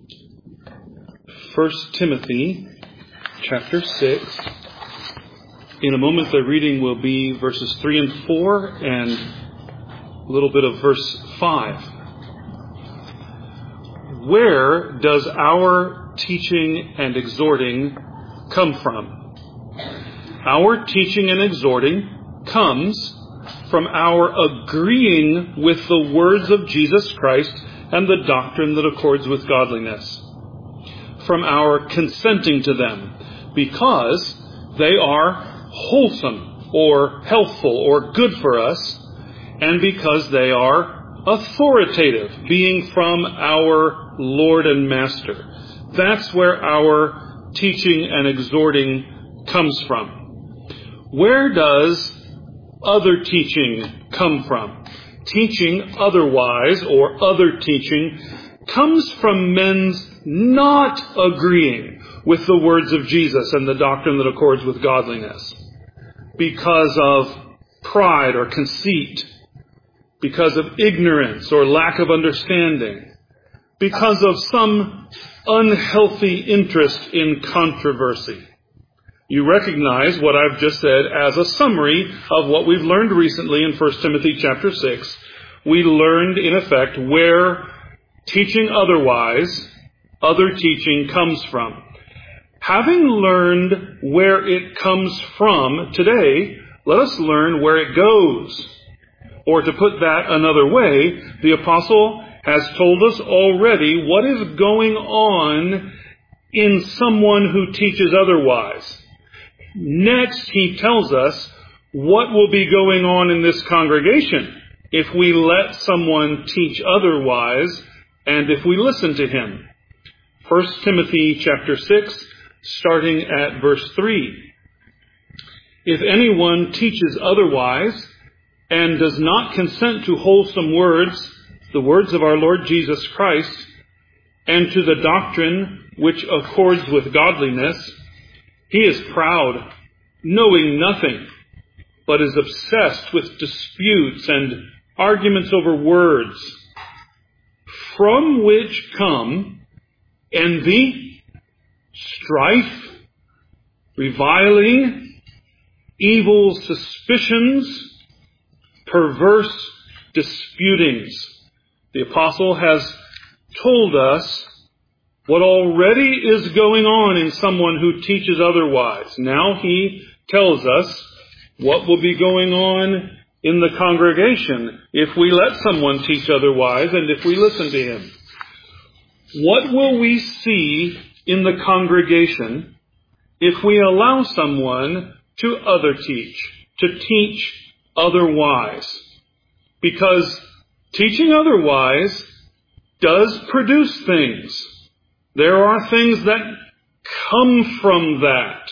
1 Timothy chapter 6. In a moment the reading will be verses 3 and 4 and a little bit of verse 5. Where does our teaching and exhorting come from? Our teaching and exhorting comes from our agreeing with the words of Jesus Christ and the doctrine that accords with godliness, from our consenting to them, because they are wholesome or healthful or good for us, and because they are authoritative, being from our Lord and Master. That's where our teaching and exhorting comes from. Where does other teaching come from? Teaching otherwise, or other teaching, comes from men's not agreeing with the words of Jesus and the doctrine that accords with godliness, because of pride or conceit, because of ignorance or lack of understanding, because of some unhealthy interest in controversy. You recognize what I've just said as a summary of what we've learned recently in 1 Timothy chapter 6. We learned, in effect, where teaching otherwise, other teaching comes from. Having learned where it comes from today, let us learn where it goes. Or to put that another way, the apostle has told us already what is going on in someone who teaches otherwise. Next, he tells us what will be going on in this congregation if we let someone teach otherwise and if we listen to him. 1 Timothy chapter 6, starting at verse 3. If anyone teaches otherwise and does not consent to wholesome words, the words of our Lord Jesus Christ, and to the doctrine which accords with godliness, he is proud, knowing nothing, but is obsessed with disputes and arguments over words, from which come envy, strife, reviling, evil suspicions, perverse disputings. The apostle has told us what already is going on in someone who teaches otherwise. Now he tells us what will be going on in the congregation if we let someone teach otherwise and if we listen to him. What will we see in the congregation if we allow someone to teach otherwise? Because teaching otherwise does produce things. There are things that come from that.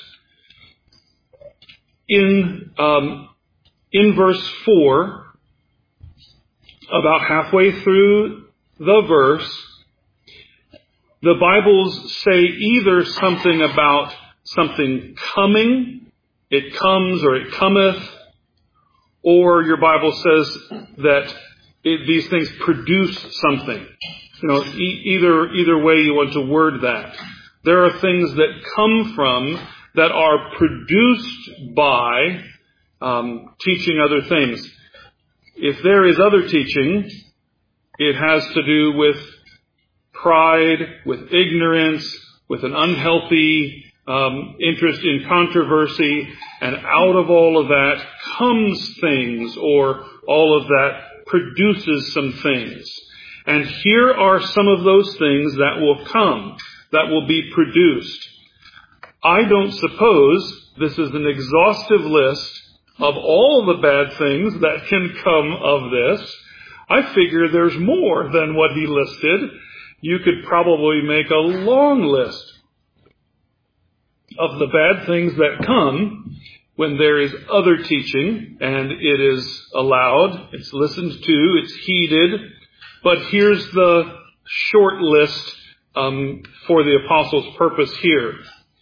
In verse 4, about halfway through the verse, the Bibles say either something about something coming, it comes or it cometh, or your Bible says that these things produce something. Either way you want to word that. There are things that come from, that are produced by teaching other things. If there is other teaching, it has to do with pride, with ignorance, with an unhealthy interest in controversy, and out of all of that comes things, or all of that produces some things. And here are some of those things that will come, that will be produced. I don't suppose this is an exhaustive list of all the bad things that can come of this. I figure there's more than what he listed. You could probably make a long list of the bad things that come when there is other teaching and it is allowed, it's listened to, it's heeded. But here's the short list for the apostle's purpose here.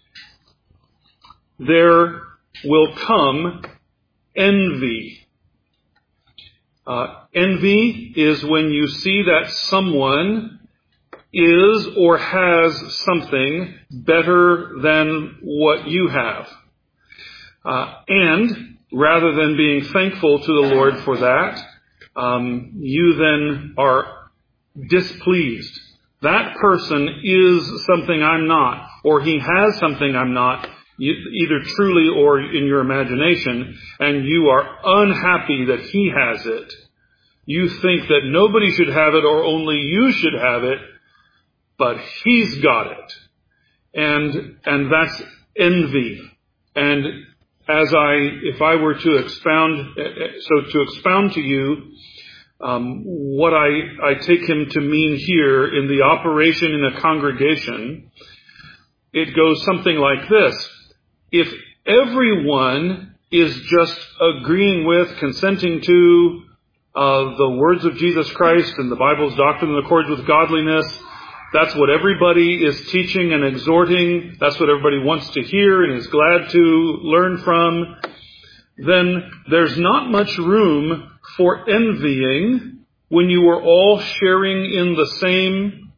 There will come envy. Envy is when you see that someone is or has something better than what you have. And rather than being thankful to the Lord for that, you then are displeased. That person is something I'm not, or he has something I'm not, either truly or in your imagination, and you are unhappy that he has it. You think that nobody should have it or only you should have it, but he's got it. And that's envy. And if I were to expound to you, what I take him to mean here in the operation in a congregation, it goes something like this. If everyone is just agreeing with, consenting to the words of Jesus Christ and the Bible's doctrine in accord with godliness, that's what everybody is teaching and exhorting, that's what everybody wants to hear and is glad to learn from, then there's not much room for envying when you are all sharing in the same,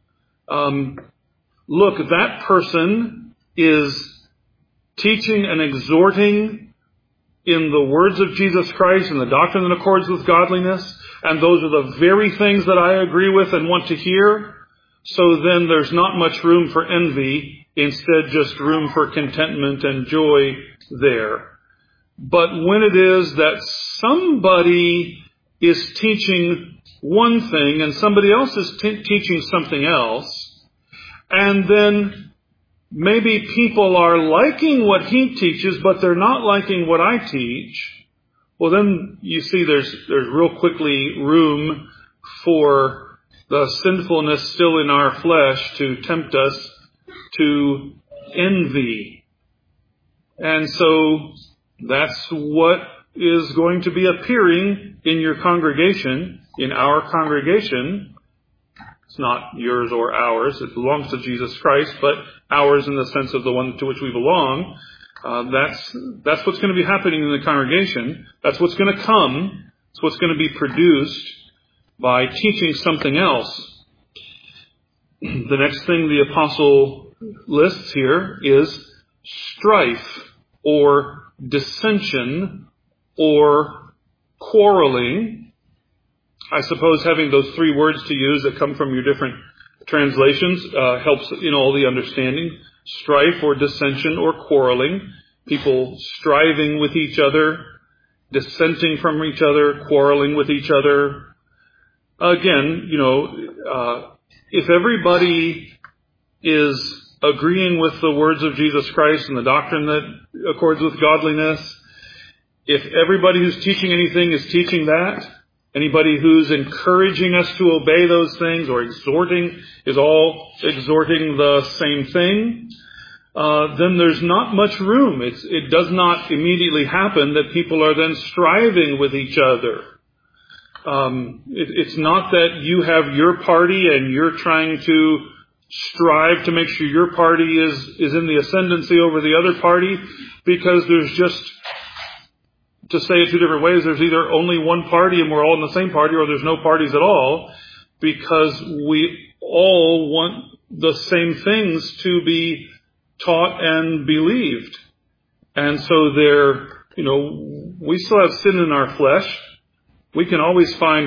look, that person is teaching and exhorting in the words of Jesus Christ and the doctrine that accords with godliness, and those are the very things that I agree with and want to hear. So then there's not much room for envy, instead just room for contentment and joy there. But when it is that somebody is teaching one thing and somebody else is teaching something else, and then maybe people are liking what he teaches, but they're not liking what I teach, well then you see there's real quickly room for the sinfulness still in our flesh to tempt us to envy. And so that's what is going to be appearing in your congregation, in our congregation. It's not yours or ours. It belongs to Jesus Christ, but ours in the sense of the one to which we belong. That's what's going to be happening in the congregation. That's what's going to come. It's what's going to be produced by teaching something else. The next thing the apostle lists here is strife or dissension or quarreling. I suppose having those three words to use that come from your different translations helps in all the understanding. Strife or dissension or quarreling. People striving with each other, dissenting from each other, quarreling with each other. Again, if everybody is agreeing with the words of Jesus Christ and the doctrine that accords with godliness, if everybody who's teaching anything is teaching that, anybody who's encouraging us to obey those things or exhorting is all exhorting the same thing, then there's not much room. It does not immediately happen that people are then striving with each other. It's not that you have your party and you're trying to strive to make sure your party is in the ascendancy over the other party, because there's just, to say it two different ways, there's either only one party and we're all in the same party, or there's no parties at all, because we all want the same things to be taught and believed. And so we still have sin in our flesh. We can always find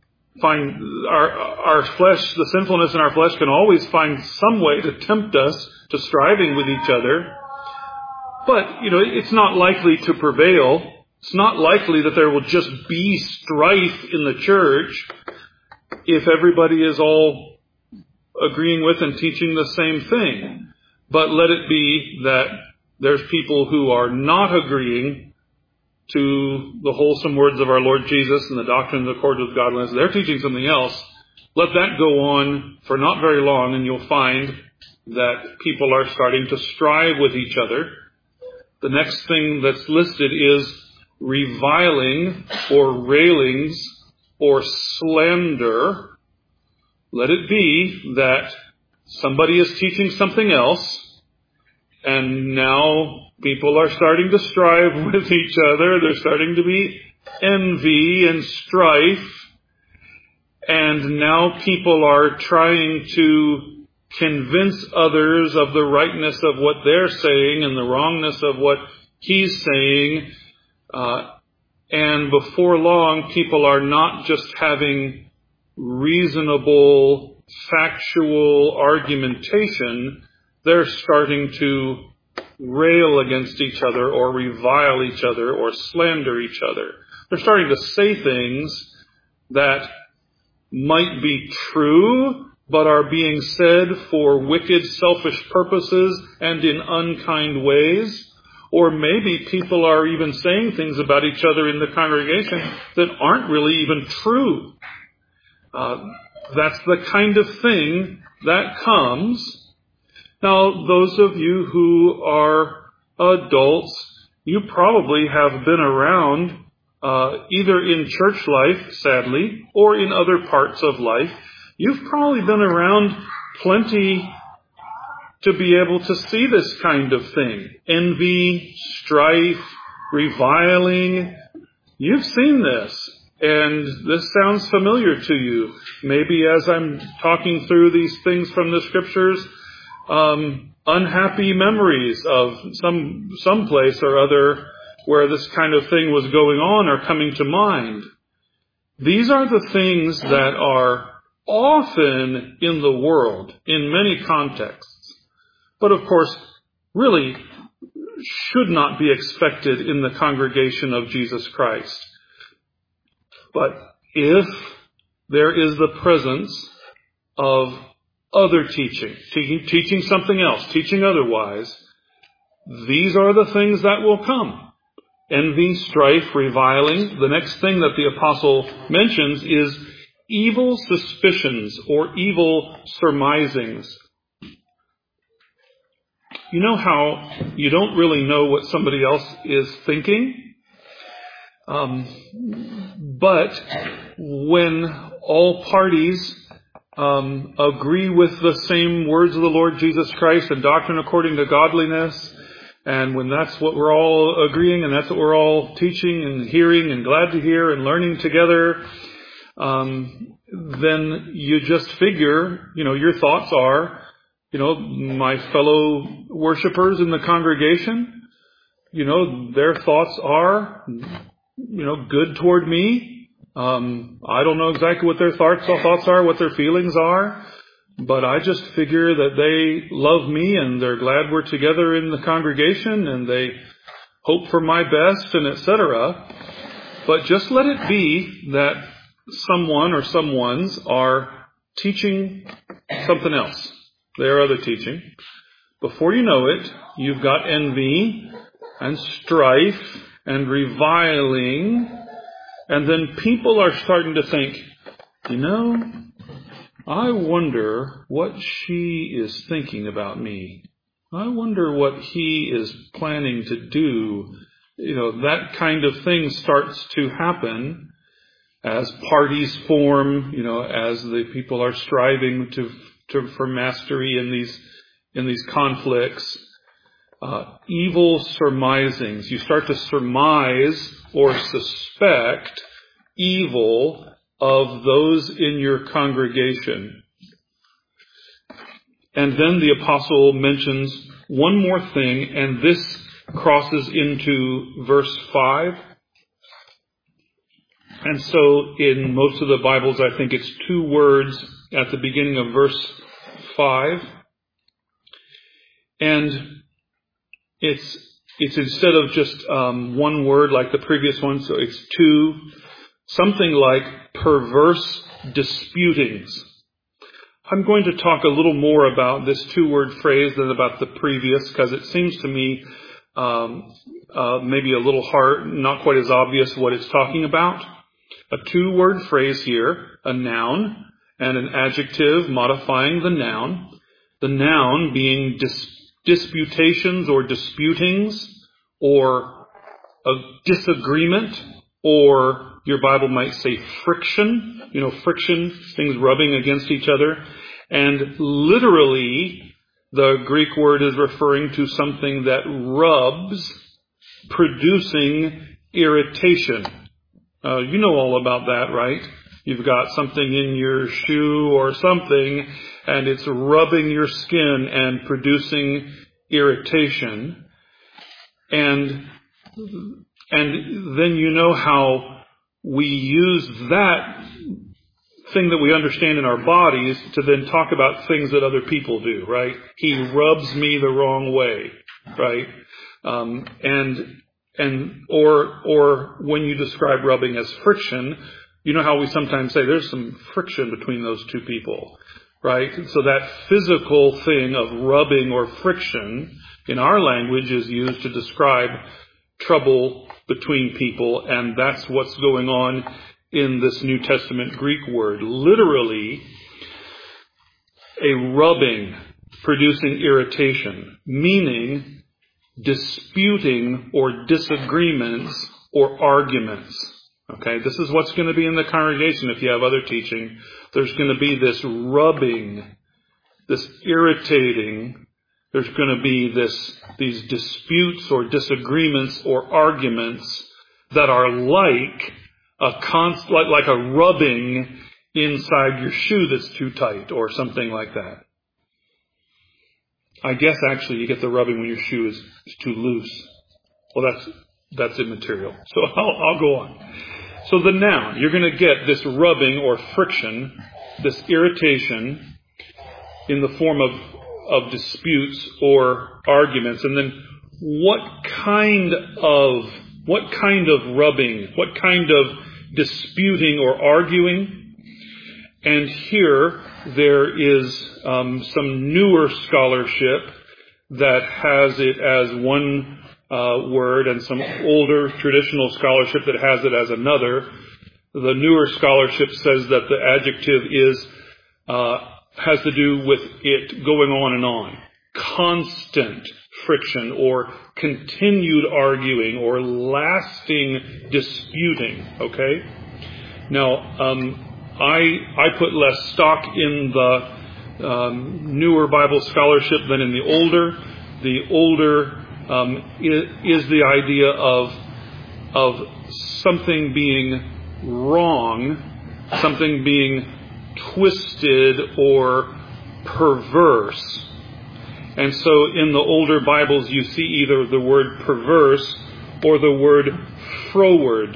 our flesh, the sinfulness in our flesh can always find some way to tempt us to striving with each other. But, it's not likely to prevail. It's not likely that there will just be strife in the church if everybody is all agreeing with and teaching the same thing. But let it be that there's people who are not agreeing to the wholesome words of our Lord Jesus and the doctrine that accords with godliness. They're teaching something else. Let that go on for not very long, and you'll find that people are starting to strive with each other. The next thing that's listed is reviling or railings or slander. Let it be that somebody is teaching something else, and now people are starting to strive with each other. There's starting to be envy and strife. And now people are trying to convince others of the rightness of what they're saying and the wrongness of what he's saying. And before long, people are not just having reasonable, factual argumentation. They're starting to rail against each other or revile each other or slander each other. They're starting to say things that might be true, but are being said for wicked, selfish purposes and in unkind ways. Or maybe people are even saying things about each other in the congregation that aren't really even true. That's the kind of thing that comes. Now, those of you who are adults, you probably have been around either in church life, sadly, or in other parts of life. You've probably been around plenty to be able to see this kind of thing. Envy, strife, reviling. You've seen this, and this sounds familiar to you. Maybe as I'm talking through these things from the scriptures, unhappy memories of some place or other where this kind of thing was going on are coming to mind. These are the things that are often in the world, in many contexts. But of course, really should not be expected in the congregation of Jesus Christ. But if there is the presence of other teaching something else, teaching otherwise, these are the things that will come. Envy, strife, reviling. The next thing that the apostle mentions is evil suspicions or evil surmisings. You know how you don't really know what somebody else is thinking? But when all parties agree with the same words of the Lord Jesus Christ and doctrine according to godliness, and when that's what we're all agreeing and that's what we're all teaching and hearing and glad to hear and learning together, then you just figure, your thoughts are, my fellow worshipers in the congregation, their thoughts are, good toward me. I don't know exactly what their thoughts are, what their feelings are, but I just figure that they love me and they're glad we're together in the congregation and they hope for my best and etc. But just let it be that someone or someones are teaching something else. Their other teaching. Before you know it, you've got envy and strife and reviling, and then people are starting to think, I wonder what she is thinking about me. I wonder what he is planning to do. That kind of thing starts to happen as parties form, as the people are striving for mastery in these conflicts. Evil surmisings. You start to surmise or suspect evil of those in your congregation. And then the apostle mentions one more thing, and this crosses into verse 5. And so in most of the Bibles, I think it's 2 words at the beginning of verse 5. And it's instead of just one word like the previous one, so it's 2, something like perverse disputings. I'm going to talk a little more about this 2-word phrase than about the previous, because it seems to me maybe a little hard, not quite as obvious what it's talking about. A 2-word phrase here, a noun and an adjective modifying the noun. The noun being disputations or disputings or a disagreement, or your Bible might say friction. Friction, things rubbing against each other. And literally, the Greek word is referring to something that rubs, producing irritation. You know all about that, right? You've got something in your shoe or something, and it's rubbing your skin and producing irritation. And then you know how we use that thing that we understand in our bodies to then talk about things that other people do, right? He rubs me the wrong way, right? Or when you describe rubbing as friction, you know how we sometimes say there's some friction between those two people, right? So that physical thing of rubbing or friction in our language is used to describe trouble between people, and that's what's going on in this New Testament Greek word. Literally, a rubbing producing irritation, meaning disputing or disagreements or arguments. Okay, this is what's going to be in the congregation if you have other teaching. There's going to be this rubbing, this irritating. There's going to be these disputes or disagreements or arguments that are like a rubbing inside your shoe that's too tight or something like that. I guess actually you get the rubbing when your shoe is too loose. Well, that's immaterial. So I'll go on. So the noun, you're going to get this rubbing or friction, this irritation in the form of disputes or arguments. And then what kind of rubbing, what kind of disputing or arguing? And here there is some newer scholarship that has it as one word, and some older traditional scholarship that has it as another. The newer scholarship says that the adjective has to do with it going on and on. Constant friction or continued arguing or lasting disputing. Okay? Now, I put less stock in the newer Bible scholarship than in the older. The older is the idea of something being wrong, something being twisted or perverse. And so in the older Bibles you see either the word perverse or the word froward,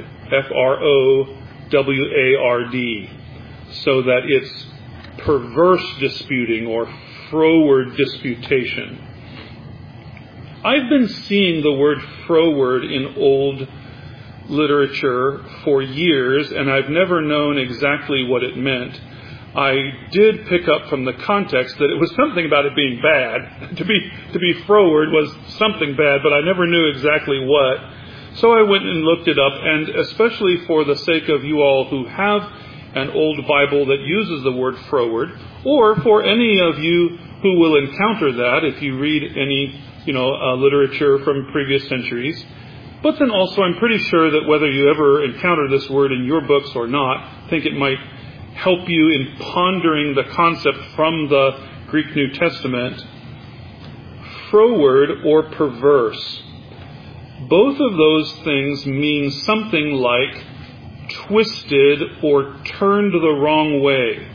F-R-O-W-A-R-D, so that it's perverse disputing or froward disputation. I've been seeing the word froward in old literature for years, and I've never known exactly what it meant. I did pick up from the context that it was something about it being bad. To be froward was something bad, but I never knew exactly what. So I went and looked it up, and especially for the sake of you all who have an old Bible that uses the word froward, or for any of you who will encounter that if you read any literature from previous centuries. But then also I'm pretty sure that whether you ever encounter this word in your books or not, I think it might help you in pondering the concept from the Greek New Testament. Froward or perverse. Both of those things mean something like twisted or turned the wrong way.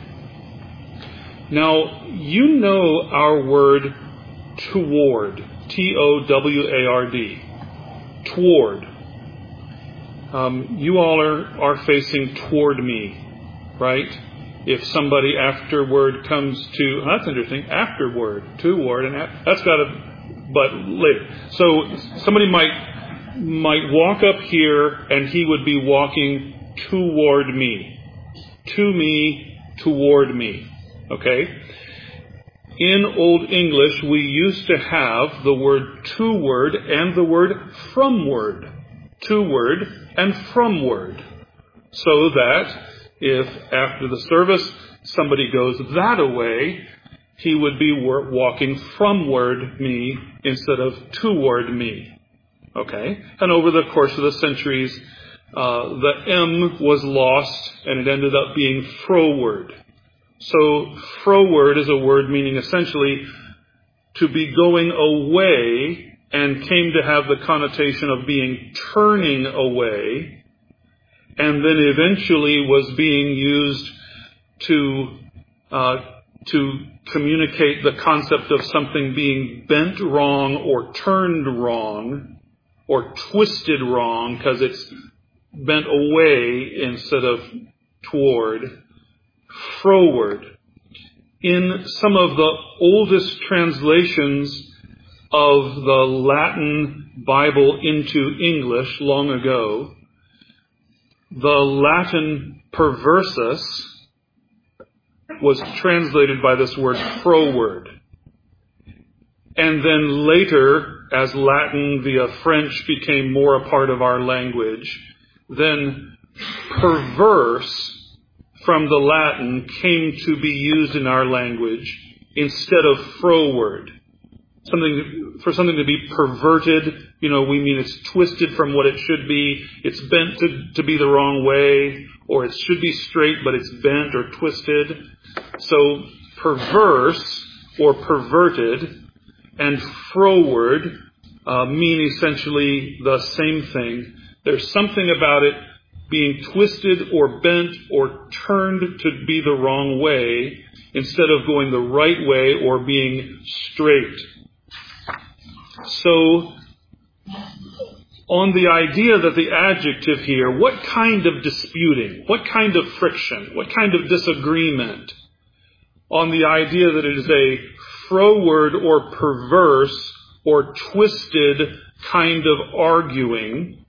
Now, you know our word toward, T-O-W-A-R-D, toward. You all are facing toward me, right? If somebody afterward comes to, that's interesting, afterward, toward, and that's got but later. So somebody might walk up here and he would be walking toward me. To me, toward me. Okay? In Old English, we used to have the word toward and the word fromward. Toward and fromward. So that if after the service somebody goes that way, he would be walking fromward me instead of toward me. Okay? And over the course of the centuries, the M was lost and it ended up being froward. So froward is a word meaning essentially to be going away, and came to have the connotation of being turning away. and then eventually was being used to communicate the concept of something being bent wrong or turned wrong or twisted wrong because it's bent away instead of toward, froward. In some of the oldest translations of the Latin Bible into English long ago, the Latin perversus was translated by this word froward. And then later, as Latin via French became more a part of our language, then perverse from the Latin came to be used in our language instead of froward. For something to be perverted, we mean it's twisted from what it should be. It's bent to be the wrong way, or it should be straight, but it's bent or twisted. So perverse or perverted and froward mean essentially the same thing. There's something about it being twisted or bent or turned to be the wrong way instead of going the right way or being straight. So, on the idea that the adjective here, what kind of disputing, what kind of friction, what kind of disagreement, on the idea that it is a froward or perverse or twisted kind of arguing,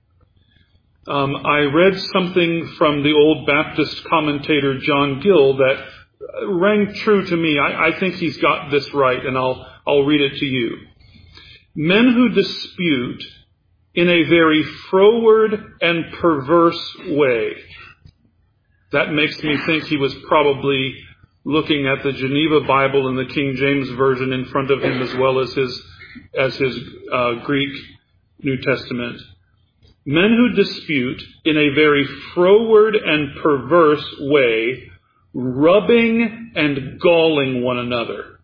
I read something from the old Baptist commentator John Gill that rang true to me. I think he's got this right, and I'll read it to you. Men who dispute in a very froward and perverse way. That makes me think he was probably looking at the Geneva Bible and the King James Version in front of him as well as his Greek New Testament. Men who dispute in a very froward and perverse way, rubbing and galling one another.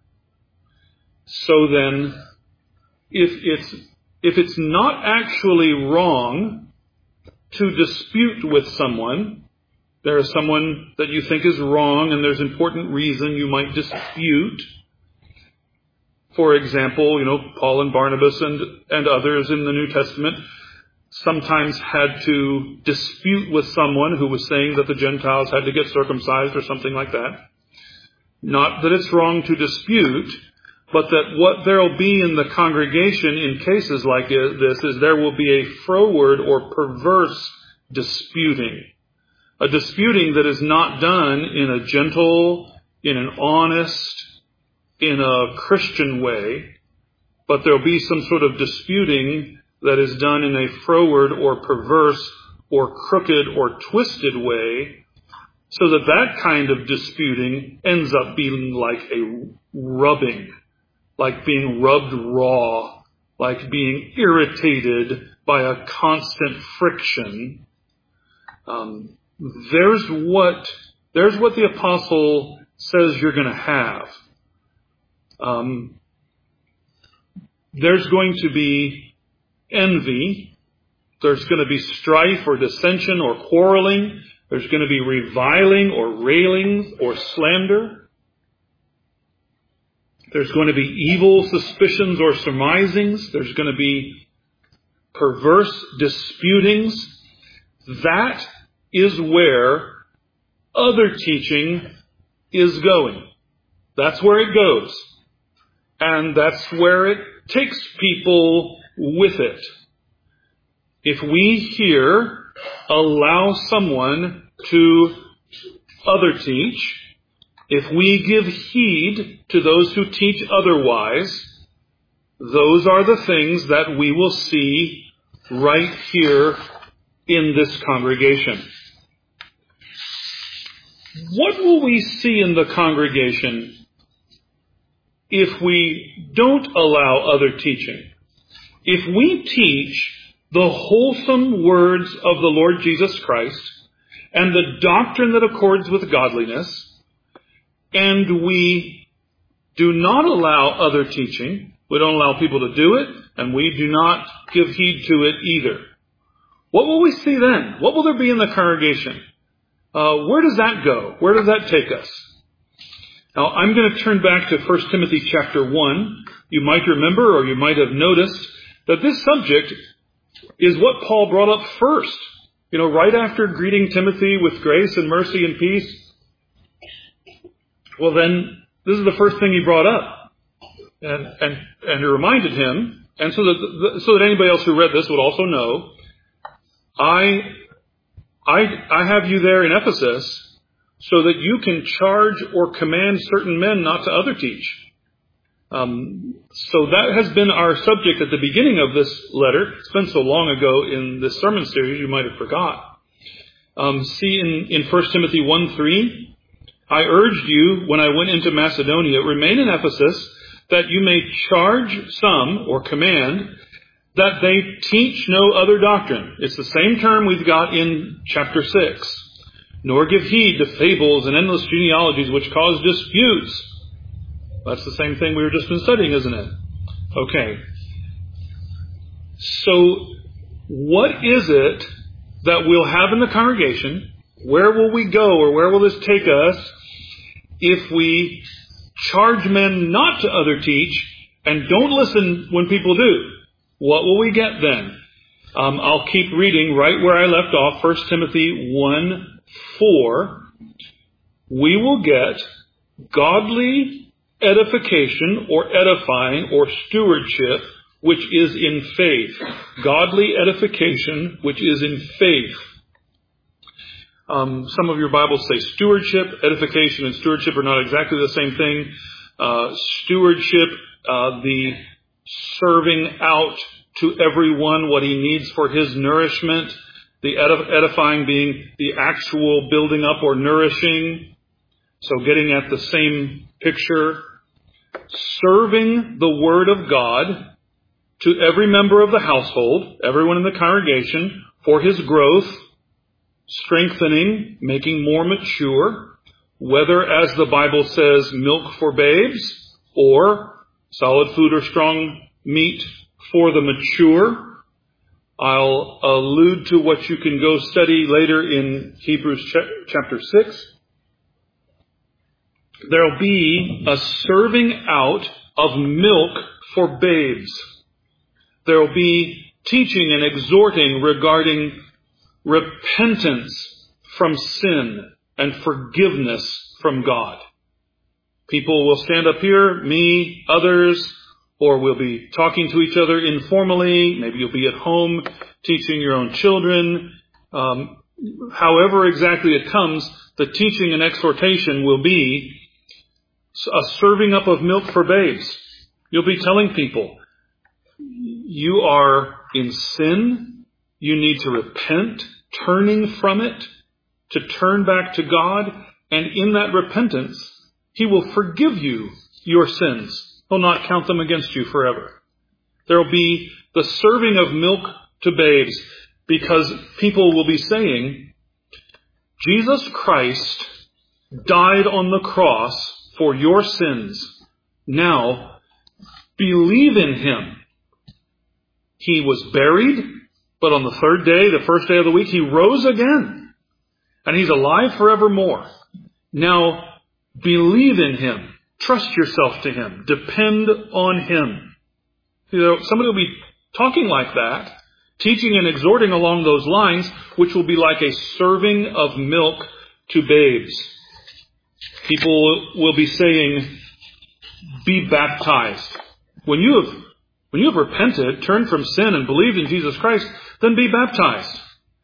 So then, if it's not actually wrong to dispute with someone, there is someone that you think is wrong and there's important reason you might dispute. For example, Paul and Barnabas and others in the New Testament sometimes had to dispute with someone who was saying that the Gentiles had to get circumcised or something like that. Not that it's wrong to dispute, but that what there will be in the congregation in cases like this is there will be a froward or perverse disputing. A disputing that is not done in a gentle, in an honest, in a Christian way, but there will be some sort of disputing that is done in a froward or perverse or crooked or twisted way, so that kind of disputing ends up being like a rubbing, like being rubbed raw, like being irritated by a constant friction. There's what the apostle says you're going to have. There's going to be envy. There's going to be strife or dissension or quarreling. There's going to be reviling or railings or slander. There's going to be evil suspicions or surmisings. There's going to be perverse disputings. That is where other teaching is going. That's where it goes. And that's where it takes people with it. If we here allow someone to other teach, if we give heed to those who teach otherwise, those are the things that we will see right here in this congregation. What will we see in the congregation if we don't allow other teaching? If we teach the wholesome words of the Lord Jesus Christ and the doctrine that accords with godliness, and we do not allow other teaching, we don't allow people to do it, and we do not give heed to it either, What will we see then? What will there be in the congregation? Where does that go? Where does that take us? Now, I'm going to turn back to 1 Timothy chapter 1. You might remember, or you might have noticed, that this subject is what Paul brought up first. Right after greeting Timothy with grace and mercy and peace. Well, then, this is the first thing he brought up. And he reminded him, and so that anybody else who read this would also know, I have you there in Ephesus so that you can charge or command certain men not to other teach. So that has been our subject at the beginning of this letter. It's been so long ago in this sermon series, you might have forgot. See in 1 Timothy 1:3, I urged you when I went into Macedonia, remain in Ephesus, that you may charge some, or command, that they teach no other doctrine. It's the same term we've got in chapter 6. Nor give heed to fables and endless genealogies which cause disputes. That's the same thing we've just been studying, isn't it? Okay. So, what is it that we'll have in the congregation? Where will we go, or where will this take us if we charge men not to other teach and don't listen when people do? What will we get then? I'll keep reading right where I left off, 1 Timothy 1:4. We will get godly edification or edifying or stewardship, which is in faith. Godly edification, which is in faith. Some of your Bibles say stewardship. Edification and stewardship are not exactly the same thing. Stewardship, the serving out to everyone what he needs for his nourishment. The edifying being the actual building up or nourishing. So getting at the same picture. Serving the Word of God to every member of the household, everyone in the congregation, for his growth, strengthening, making more mature, whether, as the Bible says, milk for babes, or solid food or strong meat for the mature. I'll allude to what you can go study later in Hebrews chapter 6. There'll be a serving out of milk for babes. There'll be teaching and exhorting regarding repentance from sin and forgiveness from God. People will stand up here, me, others, or we'll be talking to each other informally. Maybe you'll be at home teaching your own children. However exactly it comes, the teaching and exhortation will be a serving up of milk for babes. You'll be telling people, you are in sin, you need to repent, turning from it, to turn back to God, and in that repentance, He will forgive you your sins. He'll not count them against you forever. There will be the serving of milk to babes, because people will be saying, Jesus Christ died on the cross for your sins. Now, believe in Him. He was buried, but on the third day, the first day of the week, He rose again. And He's alive forevermore. Now, believe in Him. Trust yourself to Him. Depend on Him. Somebody will be talking like that, teaching and exhorting along those lines, which will be like a serving of milk to babes. People will be saying, be baptized. When you have repented, turned from sin and believed in Jesus Christ, then be baptized.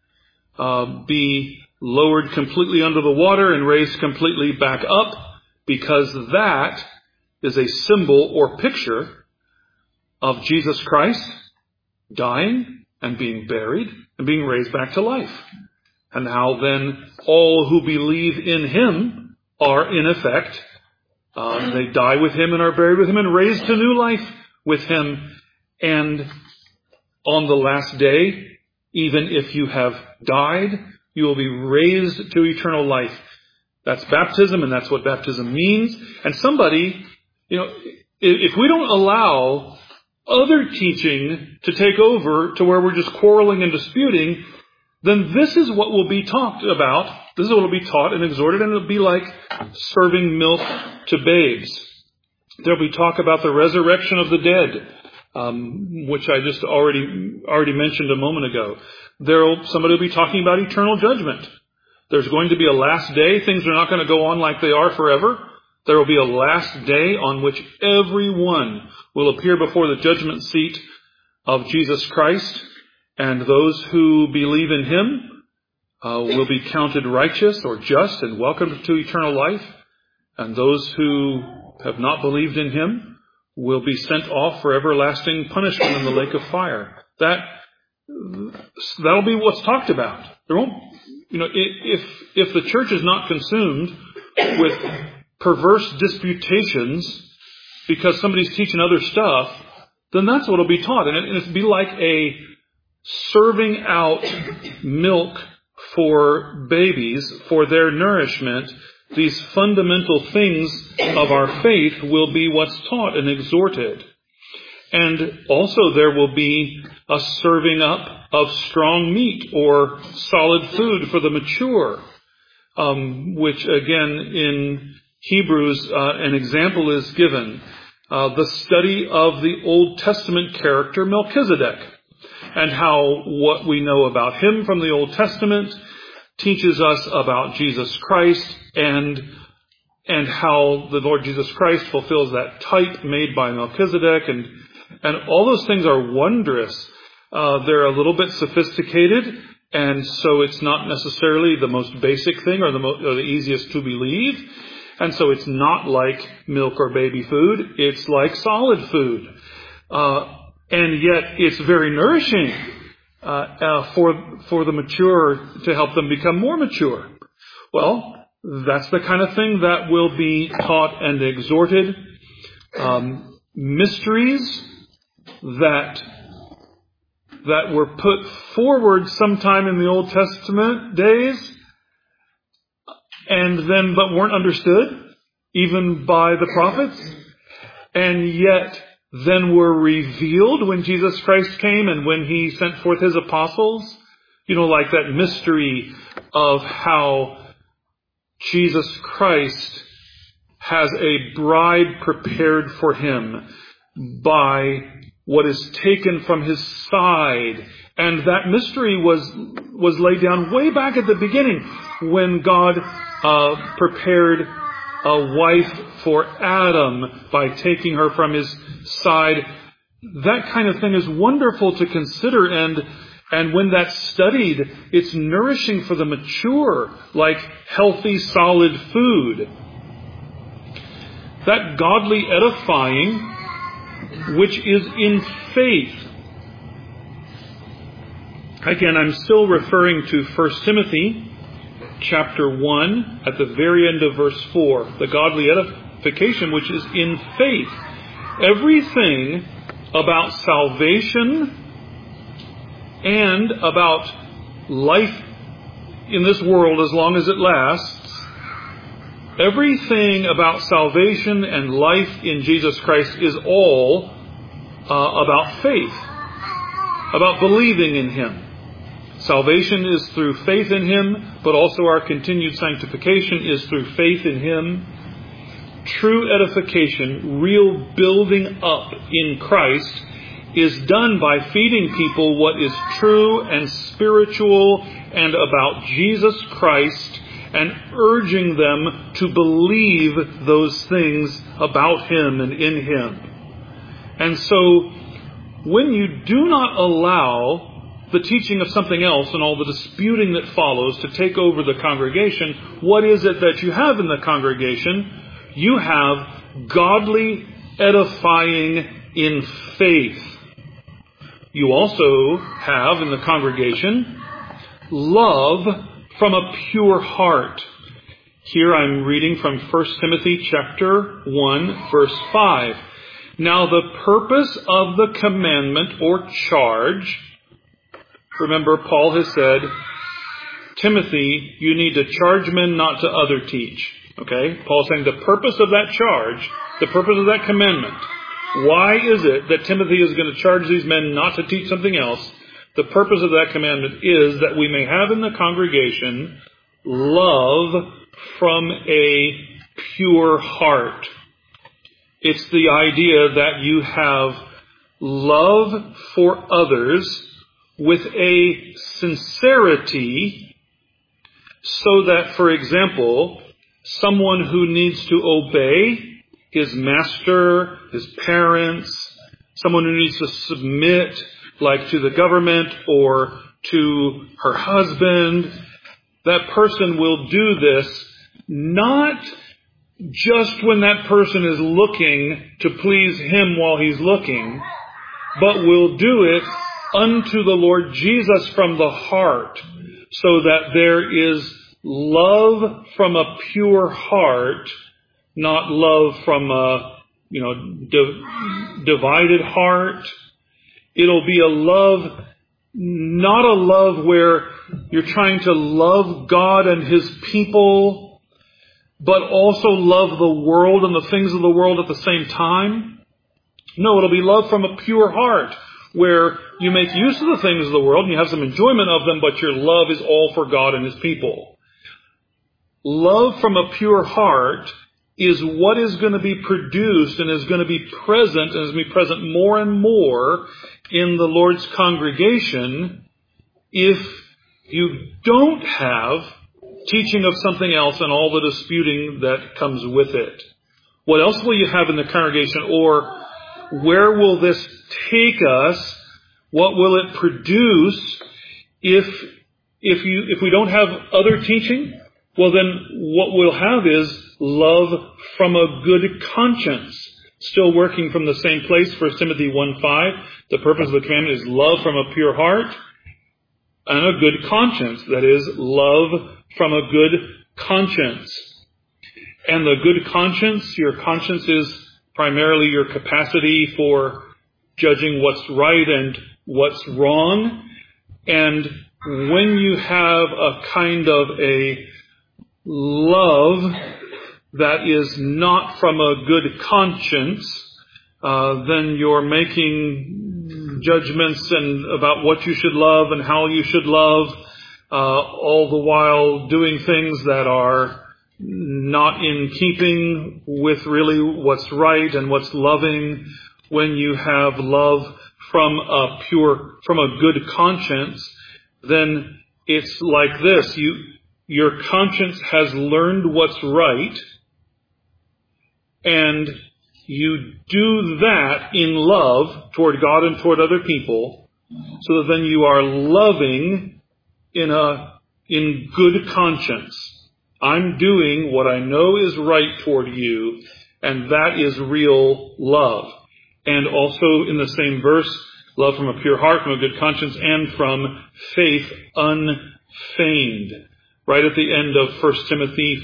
Be lowered completely under the water and raised completely back up, because that is a symbol or picture of Jesus Christ dying and being buried and being raised back to life. And how then all who believe in Him are in effect, they die with Him and are buried with Him and raised to new life with Him. And on the last day, even if you have died, you will be raised to eternal life. That's baptism, and that's what baptism means. And somebody, if we don't allow other teaching to take over to where we're just quarreling and disputing, then this is what will be talked about. This is what will be taught and exhorted, and it'll be like serving milk to babes. There'll be talk about the resurrection of the dead, which I just already mentioned a moment ago. Somebody will be talking about eternal judgment. There's going to be a last day. Things are not going to go on like they are forever. There will be a last day on which everyone will appear before the judgment seat of Jesus Christ, and those who believe in Him will be counted righteous or just and welcomed to eternal life, and those who have not believed in Him will be sent off for everlasting punishment in the lake of fire. That'll be what's talked about. There won't, if the church is not consumed with perverse disputations because somebody's teaching other stuff, then that's what will be taught. And it'll be like a serving out milk for babies for their nourishment. These fundamental things of our faith will be what's taught and exhorted. And also there will be a serving up of strong meat or solid food for the mature, which again in Hebrews an example is given. The study of the Old Testament character Melchizedek, and how what we know about him from the Old Testament teaches us about Jesus Christ, and how the Lord Jesus Christ fulfills that type made by Melchizedek, and all those things are wondrous. They're a little bit sophisticated, and so it's not necessarily the most basic thing or the easiest to believe. And so it's not like milk or baby food. It's like solid food. And yet it's very nourishing for the mature to help them become more mature. Well, that's the kind of thing that will be taught and exhorted. Mysteries that were put forward sometime in the Old Testament days, but weren't understood even by the prophets, and yet then were revealed when Jesus Christ came and when He sent forth His apostles. Like that mystery of how Jesus Christ has a bride prepared for Him by what is taken from His side. And that mystery was laid down way back at the beginning when God prepared a wife for Adam by taking her from his side. That kind of thing is wonderful to consider, and when that's studied, it's nourishing for the mature, like healthy, solid food. That godly edifying, which is in faith. Again, I'm still referring to 1 Timothy chapter 1 at the very end of verse 4. The godly edification which is in faith. Everything about salvation and about life in this world as long as it lasts, everything about salvation and life in Jesus Christ is all about faith, about believing in Him. Salvation is through faith in Him, but also our continued sanctification is through faith in Him. True edification, real building up in Christ, is done by feeding people what is true and spiritual and about Jesus Christ, and urging them to believe those things about Him and in Him. And so, when you do not allow the teaching of something else and all the disputing that follows to take over the congregation, what is it that you have in the congregation? You have godly edifying in faith. You also have in the congregation love from a pure heart. Here I'm reading from 1 Timothy chapter 1, verse 5. Now the purpose of the commandment or charge, remember, Paul has said, Timothy, you need to charge men not to other teach. Okay? Paul's saying the purpose of that charge, the purpose of that commandment, Why is it that Timothy is going to charge these men not to teach something else? The purpose of that commandment is that we may have in the congregation love from a pure heart. It's the idea that you have love for others with a sincerity so that, for example, someone who needs to obey his master, his parents, someone who needs to submit, like to the government or to her husband, that person will do this not just when that person is looking to please him while he's looking, but will do it unto the Lord Jesus from the heart, so that there is love from a pure heart, not love from a, divided heart. It'll be a love, not a love where you're trying to love God and His people, but also love the world and the things of the world at the same time. No, it'll be love from a pure heart, where you make use of the things of the world and you have some enjoyment of them, but your love is all for God and His people. Love from a pure heart is what is going to be produced and is going to be present and is going to be present more and more in the Lord's congregation if you don't have teaching of something else and all the disputing that comes with it. What else will you have in the congregation? Or where will this take us? What will it produce if we don't have other teaching? Well, then what we'll have is love from a good conscience. Still working from the same place, 1 Timothy 1:5. The purpose of the commandment is love from a pure heart and a good conscience. That is, love from a good conscience. And the good conscience, your conscience is primarily your capacity for judging what's right and what's wrong. And when you have a kind of a love that is not from a good conscience, then you're making judgments and about what you should love and how you should love, all the while doing things that are not in keeping with really what's right and what's loving. When you have love from a good conscience, then it's like this. Your conscience has learned what's right, and you do that in love toward God and toward other people, so that then you are loving in good conscience. I'm doing what I know is right toward you, and that is real love. And also in the same verse, love from a pure heart, from a good conscience, and from faith unfeigned. Right at the end of 1 Timothy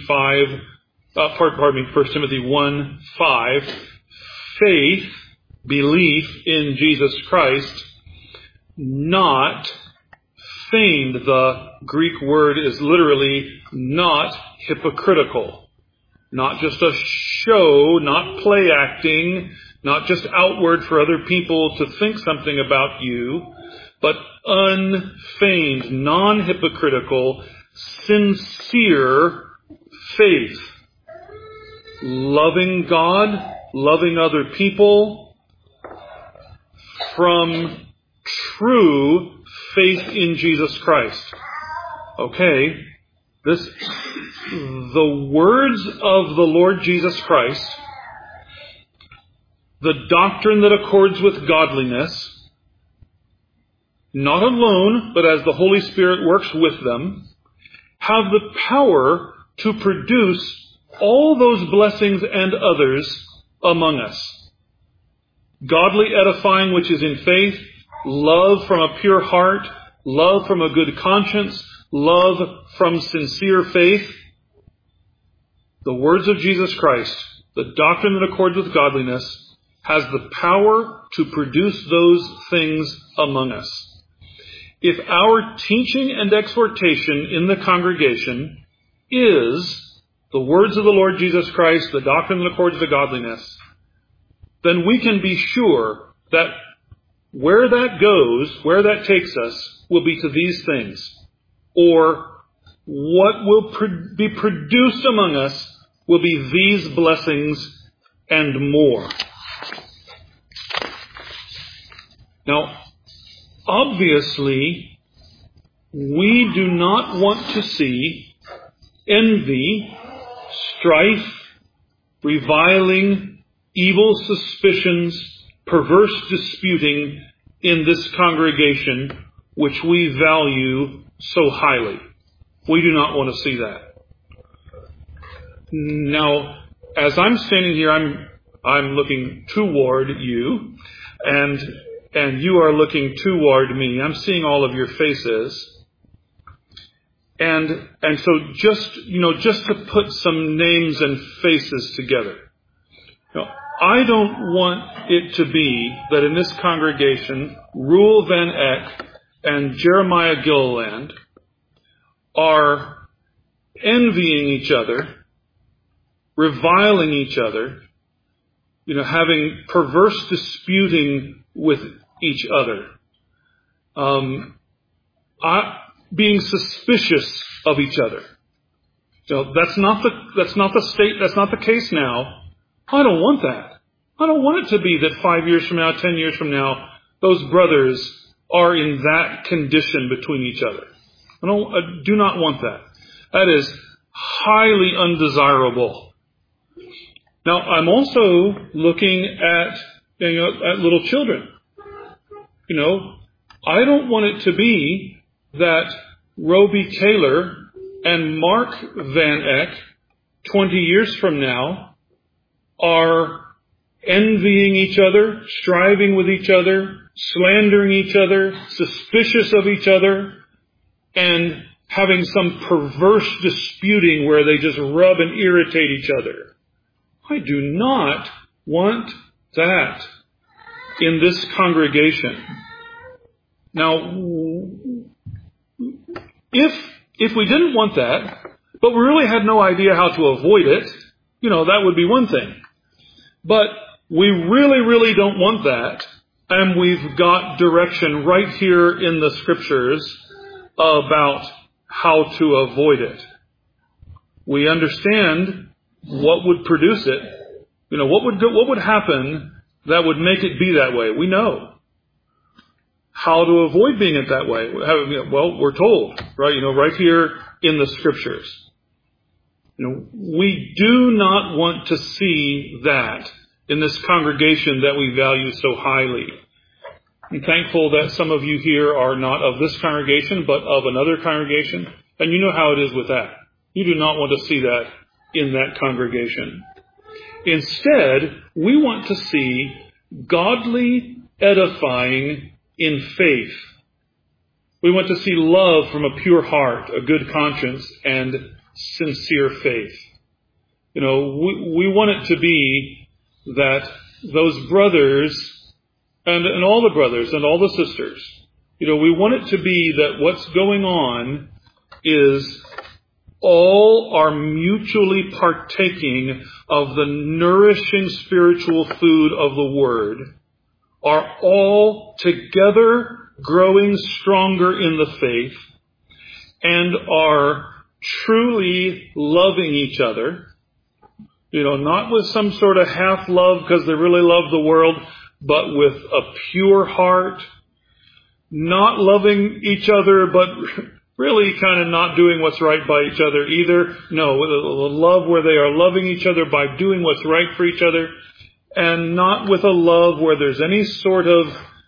1:5, faith, belief in Jesus Christ, not feigned. The Greek word is literally not hypocritical. Not just a show, not play acting, not just outward for other people to think something about you, but unfeigned, non-hypocritical, sincere faith. Loving God, loving other people from true faith in Jesus Christ. Okay, the words of the Lord Jesus Christ, the doctrine that accords with godliness, not alone, but as the Holy Spirit works with them, have the power to produce all those blessings and others among us. Godly edifying which is in faith, love from a pure heart, love from a good conscience, love from sincere faith. The words of Jesus Christ, the doctrine that accords with godliness, has the power to produce those things among us. If our teaching and exhortation in the congregation is the words of the Lord Jesus Christ, the doctrine that accords to godliness, then we can be sure that where that goes, where that takes us, will be to these things. Or what will be produced among us will be these blessings and more. Now, obviously, we do not want to see envy, strife, reviling, evil suspicions, perverse disputing in this congregation, which we value so highly. We do not want to see that. Now, as I'm standing here, I'm looking toward you, and you are looking toward me. I'm seeing all of your faces. And so just to put some names and faces together. I don't want it to be that in this congregation, Roel Van Eck and Jeremiah Gilliland are envying each other, reviling each other, having perverse disputing with each other, being suspicious of each other. That's not the case now. I don't want that. I don't want it to be that 5 years from now, 10 years from now, those brothers are in that condition between each other. I do not want that. That is highly undesirable. Now, I'm also looking at little children. I don't want it to be that Roby Taylor and Mark Van Eck 20 years from now are envying each other, striving with each other, slandering each other, suspicious of each other, and having some perverse disputing where they just rub and irritate each other. I do not want that in this congregation. Now, if we didn't want that, but we really had no idea how to avoid it, that would be one thing. But we really, really don't want that, and we've got direction right here in the Scriptures about how to avoid it. We understand what would produce it. What would happen that would make it be that way. We know how to avoid being it that way. Well, we're told, right here in the Scriptures. We do not want to see that in this congregation that we value so highly. I'm thankful that some of you here are not of this congregation, but of another congregation. And you know how it is with that. You do not want to see that in that congregation. Instead, we want to see godly edifying in faith. We want to see love from a pure heart, a good conscience, and sincere faith. We want it to be that those brothers and all the brothers and all the sisters, we want it to be that what's going on is all are mutually partaking of the nourishing spiritual food of the Word, are all together growing stronger in the faith, and are truly loving each other, not with some sort of half love because they really love the world, but with a pure heart, not loving each other, but really kind of not doing what's right by each other either. No, with a love where they are loving each other by doing what's right for each other, and not with a love where there's any sort of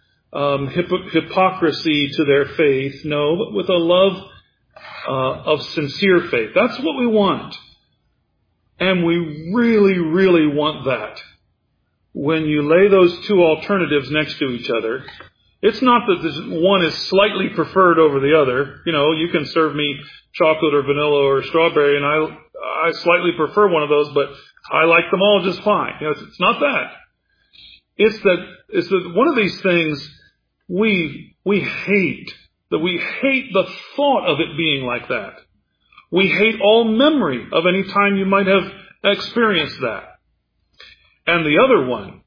hypocrisy to their faith. No, but with a love of sincere faith. That's what we want. And we really, really want that. When you lay those two alternatives next to each other, it's not that this one is slightly preferred over the other. You can serve me chocolate or vanilla or strawberry, and I slightly prefer one of those, but I like them all just fine. It's not that. It's that one of these things we hate. That we hate the thought of it being like that. We hate all memory of any time you might have experienced that. And the other one,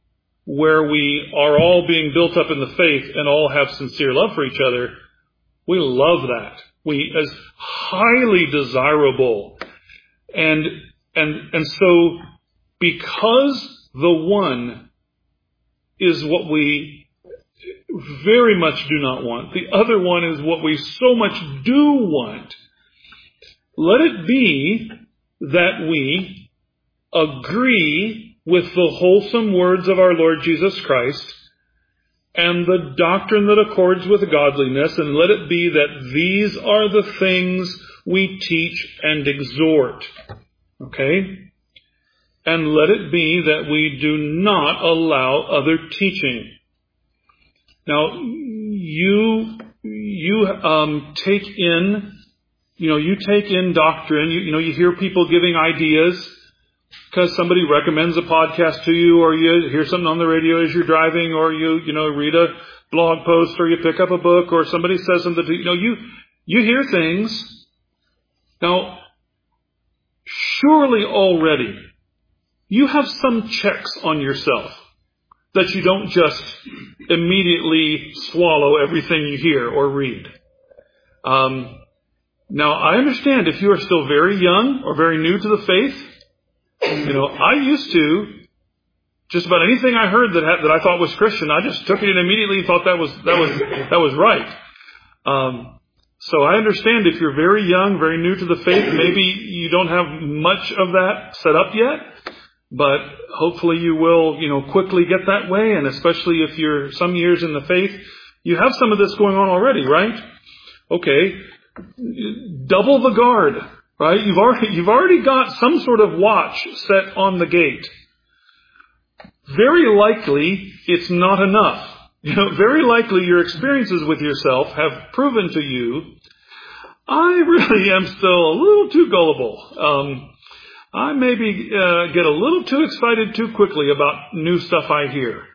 where we are all being built up in the faith and all have sincere love for each other, we love that. As highly desirable. And so because the one is what we very much do not want, the other one is what we so much do want, let it be that we agree with the wholesome words of our Lord Jesus Christ and the doctrine that accords with godliness, and let it be that these are the things we teach and exhort. Okay? And let it be that we do not allow other teaching. Now, you take in, you take in doctrine. You hear people giving ideas because somebody recommends a podcast to you, or you hear something on the radio as you're driving, or you read a blog post, or you pick up a book, or somebody says something to you. You hear things. Now, surely already you have some checks on yourself that you don't just immediately swallow everything you hear or read. Now, I understand if you are still very young or very new to the faith. I used to, just about anything I heard that I thought was Christian, I just took it and immediately thought that was right. So I understand if you're very young, very new to the faith, maybe you don't have much of that set up yet, but hopefully you will, quickly get that way. And especially if you're some years in the faith, you have some of this going on already, right? Okay. Double the guard. Right? You've already got some sort of watch set on the gate. Very likely it's not enough. Very likely your experiences with yourself have proven to you, I really am still a little too gullible. I maybe get a little too excited too quickly about new stuff I hear.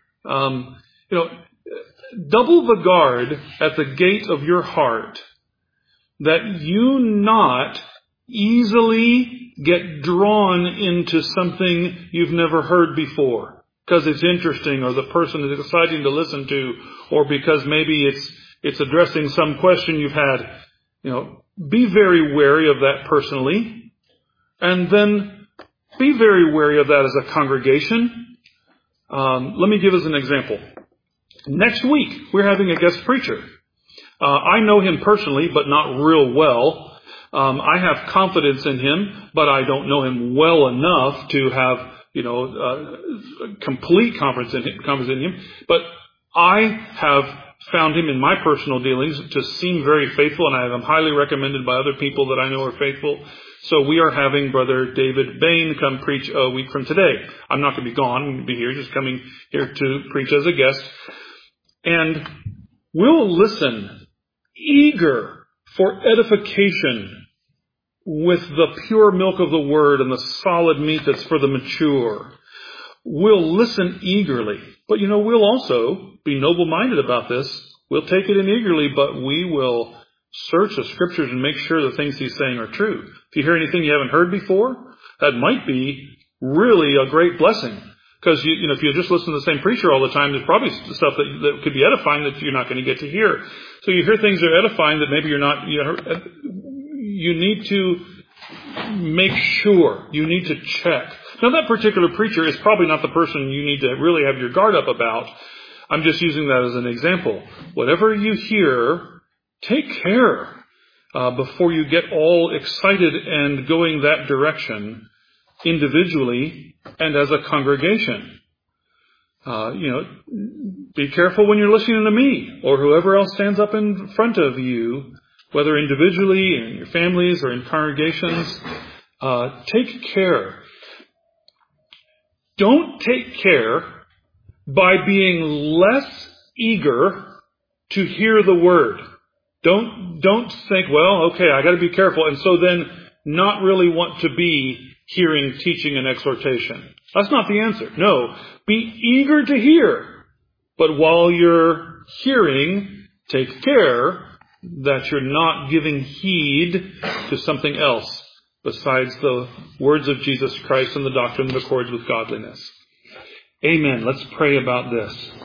Double the guard at the gate of your heart, that you not easily get drawn into something you've never heard before because it's interesting, or the person is exciting to listen to, or because maybe it's addressing some question you've had. Be very wary of that personally, and then be very wary of that as a congregation. Let me give us an example. Next week, we're having a guest preacher. I know him personally, but not real well. I have confidence in him, but I don't know him well enough to have, complete confidence in him. But I have found him in my personal dealings to seem very faithful, and I have him highly recommended by other people that I know are faithful. So we are having Brother David Bain come preach a week from today. I'm not going to be gone. I'm going to be here, just coming here to preach as a guest. And we'll listen, eager for edification with the pure milk of the word and the solid meat that's for the mature. We'll listen eagerly. But we'll also be noble-minded about this. We'll take it in eagerly, but we will search the scriptures and make sure the things he's saying are true. If you hear anything you haven't heard before, that might be really a great blessing. Because if you just listen to the same preacher all the time, there's probably stuff that could be edifying that you're not going to get to hear. So you hear things that are edifying that maybe you're not. You need to make sure. You need to check. Now, that particular preacher is probably not the person you need to really have your guard up about. I'm just using that as an example. Whatever you hear, take care before you get all excited and going that direction individually and as a congregation. Be careful when you're listening to me or whoever else stands up in front of you, whether individually, in your families, or in congregations. Take care. Don't take care by being less eager to hear the word. Don't think, well, okay, I got to be careful, and so then not really want to be hearing teaching and exhortation. That's not the answer. No, be eager to hear, but while you're hearing, take care that you're not giving heed to something else besides the words of Jesus Christ and the doctrine that accords with godliness. Amen. Let's pray about this.